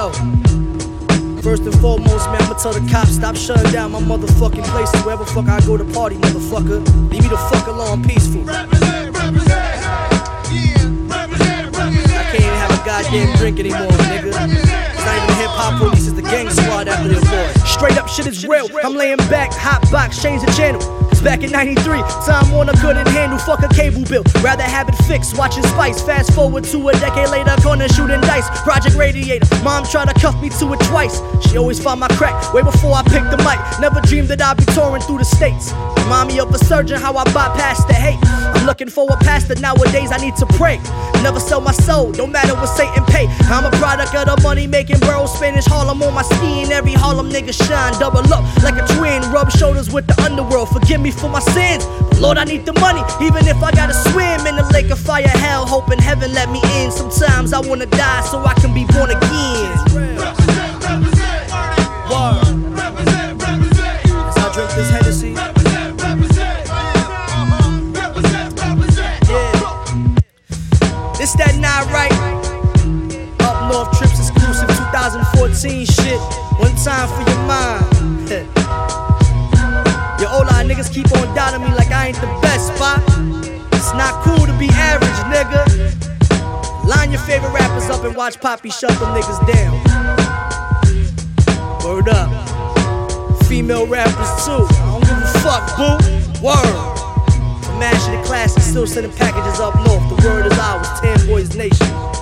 Yo, first and foremost, man, I'ma tell the cops stop shutting down my motherfucking places. Wherever fuck I go to party, motherfucker. Leave me the fuck alone, peaceful. Represent, I can't even have a goddamn drink anymore, nigga. It's not even hip-hop police, it's the gang squad after their boy. Straight up shit is real, I'm laying back, hot box, change the channel. It's back in 93, Time Warner couldn't handle, fuck a cable bill. Rather have it fixed, watching Spice. Fast forward to a decade later, corner shooting dice. Project Radiator, mom tried to cuff me to it twice. She always found my crack way before I picked the mic. Never dreamed that I'd be touring through the states. Remind me of a surgeon, how I bypassed the hate. I'm looking for a pastor, nowadays I need to pray. Never sell my soul, no matter what Satan pay. I'm a product of the money making borough, Spanish Harlem on my skin. Every Harlem nigga shine, double up like a twin. Rub shoulders with the underworld, forgive me for my sins. But Lord, I need the money, even if I gotta swim in the lake of fire hell, hoping heaven let me in. Sometimes I wanna die so I can be born again. Word. As I drink this Hennessy, it's that night, right? Up North Trips exclusive 2014 shit. One time for your mind. Yo, all our niggas keep on doubting me like I ain't the best spot. It's not cool to be average, nigga. Line your favorite rappers up and watch Poppy shut them niggas down. Word up. Female rappers too. I don't give a fuck, boo. Word. Mashing the classics, still sending packages up north. The word is ours, 10 Boys Nation.